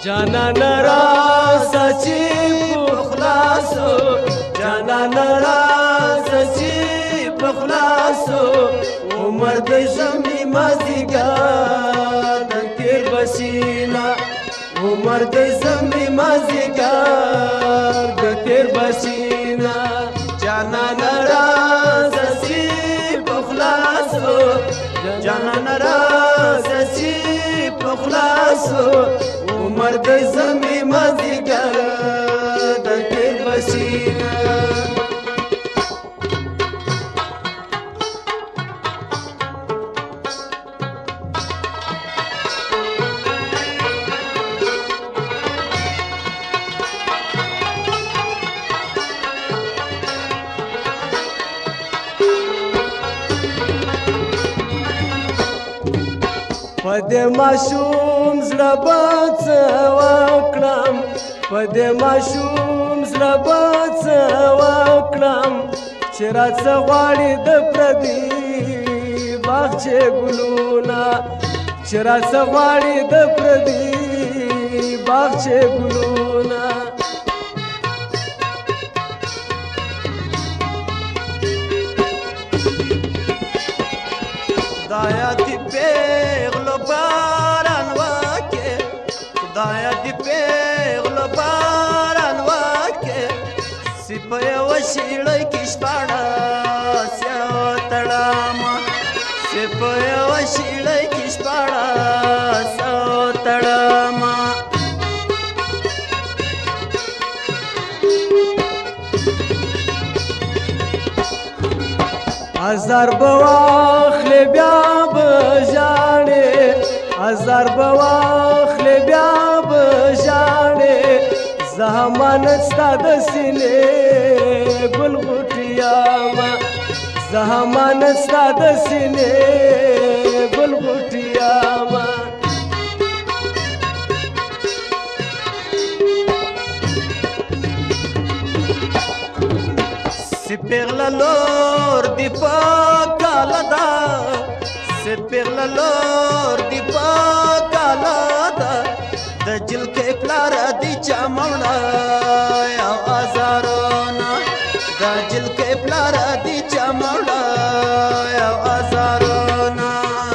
جانان را سچی پخلاصو جانان را سچی پخلاصو عمر د ژمي مازدیګر د تیر بسینا عمر د ژمي مازدیګر د تیر بسینا جانان را سچی پخلاصو جانان را سچی پخلاصو عمر د ژمي مازدیګر د تیر بسینا پدې ماشوم زړه به څه وکړم پدې ماشوم زړه به څه وکړم چې راڅه غواړي د پردي باغچې ګلونه چې راڅه غواړي د پردي باغچې ګلونه خدایا دې پیغلو باران وکې خدایا دې پیغلو باران وکې سپه یوه شیړۍ کې شپاړس یوه تړمه سپه یوه شیړۍ کې شپاړس یوه تړمه هزار به واخلې بیا به ژاړې هزار به واخلې بیا به ژاړې زه همانت ستا د سینې ګل غوټې یمه زه همانت ستا د سینې ګل غوټې یمه سپیغله لور دی په کاله ده سپیغله لور دی په کاله ده د جلکې پلاره دی چا مړه یو ازارونه د جلکې پلاره دی چا مړه یو ازارونه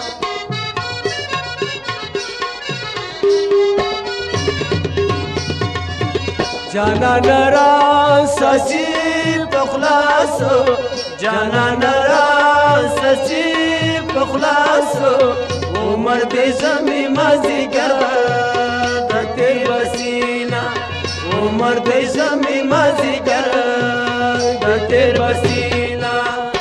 جانان را سچی پخلاصو جانان را سچی پخلاصو عمر د ژمي مازدیګر د تیر بسینا عمر د ژمي مازدیګر د تیر بسینا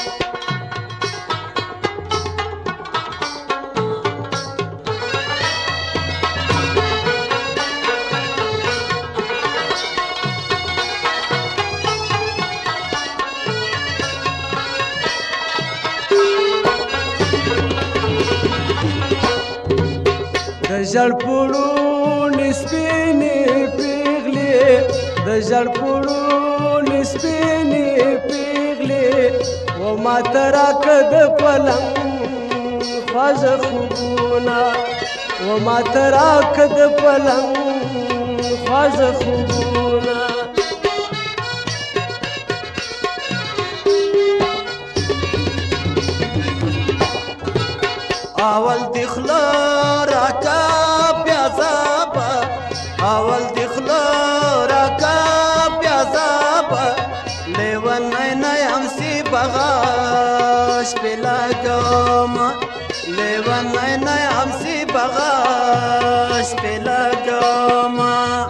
د ژړپوړو سپینې پیغلې د ژړپوړو سپینې پیغلې و ماته راکړه د پلنګ خواږه خوبونه و ماته راکړه د پلنګ خواږه خوبونه اول دی خله راکا پیازابا اول دی خله راکا پیازابا لیونای نیم سی بغاش پلگم لیونای نیم سی بغاش پلگم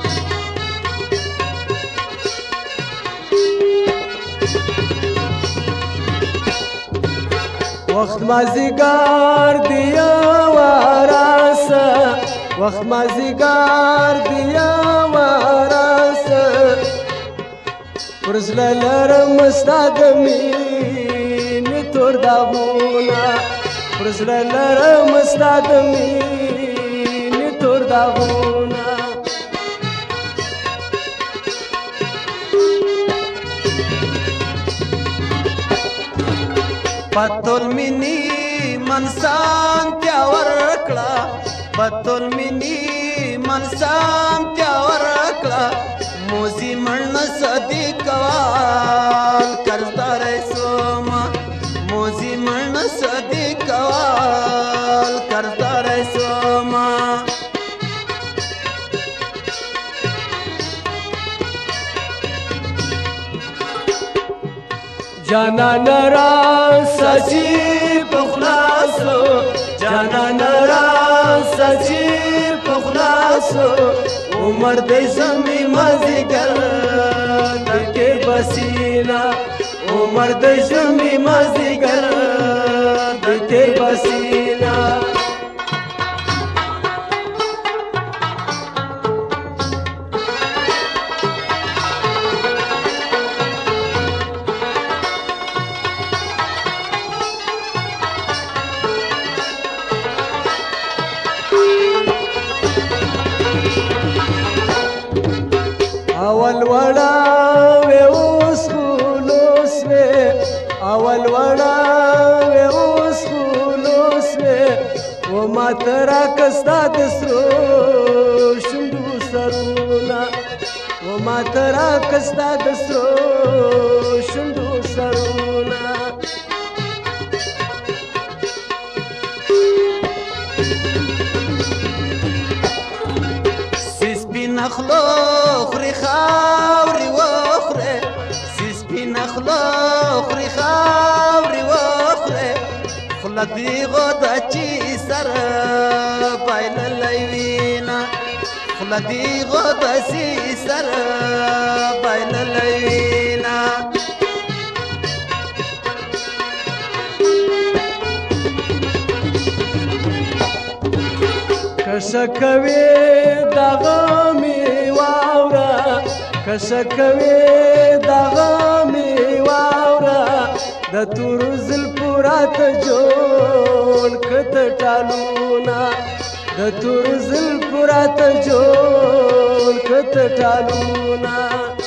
وقت مازدیګر دیا وراسه وقت مازدیګر دیا وراسه پرزله لرم ستا د مینې تور داغونه پرزله لرم ستا د مینې تور داغونه پتول منی منسان تیا ورکړه پتول منی ایمان سامتیا ورکړه موزي مړ صدیق وال قرضدار سوما موزي مړ صدیق وال قرضدار سوما جانان را سچی پخلاصو جانان را سچی پخلاصو عمر دې زمي مازیګر دکې بسینا عمر دې زمي مازیګر دکې بسینا اول وڑا وے اوس خلوص وے اول وڑا وے اوس خلوص وے و ما ترا کستا دسرو شندو سرونا و ما ترا کستا دسرو شندو سرونا نخلو خوري خاوري وخوره سپي نخلو خوري خاوري وخوره خوله دې غوده چې سر بایللی وینا خوله دې غوده چې سر بایللی وینا کشکوي دغه می واورا کشکوي دغه می واورا د تور زل پورات جوړ کت ټالونا د تور زل پورات جوړ کت ټالونا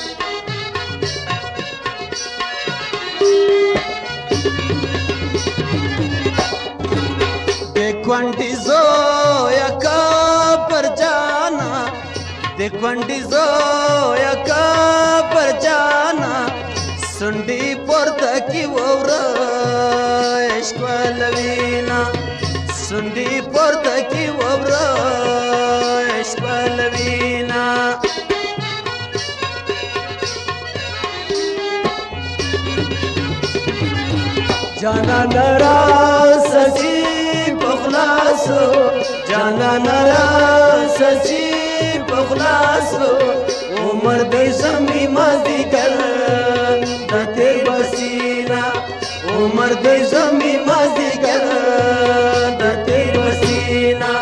کونډي زویا کا پر جانا د کونډي زویا کا پر جانا سنډي پورته کی وره عشق لوینا سنډي پورته کی وره عشق لوینا جانان را سچی پخلاصو جانان را سچی پخلاصو عمر دې زمي مازیګر د تیر بسینا عمر دې زمي مازیګر د تیر بسینا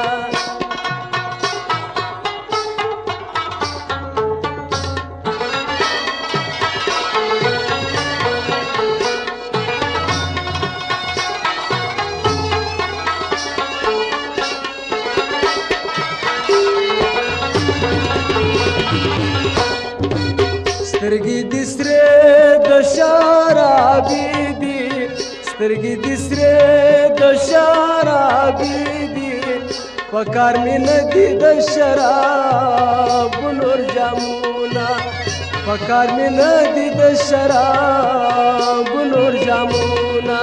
سترګې دې سرې د شرابي دي سترګې دې سرې د شرابي دي پکار مې نه دي د شراب نور جامونه پکار مې نه دي د شراب نور جامونه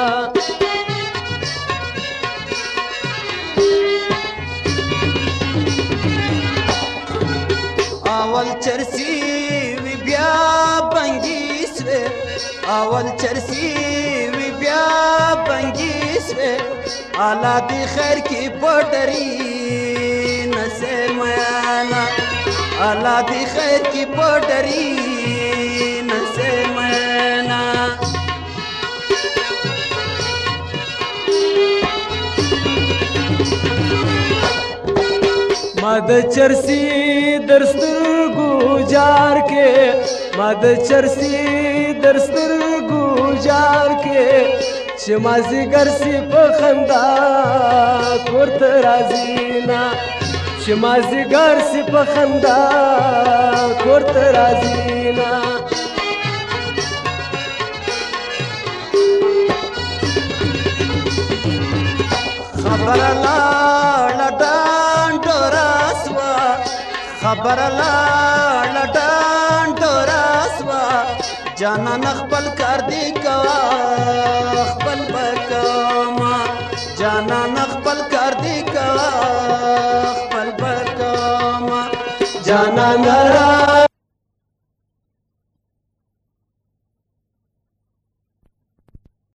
اول چرسی وی بیا بنگیس وی اول چرسی وی بیا بنگیس وی اعلی دی خیر کی پټری نسه میانا اعلی دی خیر کی پټری نسه میانا مد چرسی درسترګو جار کې مد چرسی درسترګو جار کې چې مازیګر سی په خندا کورت رازینا چې مازیګر سی په خندا کورت رازینا خبر لاړه ډانډ راسوا خبر لاړه ډنډوره سوه جانان خپل کار دی کوه خپل به کومه جانان خپل کار دی کوه خپل به کومه جانان را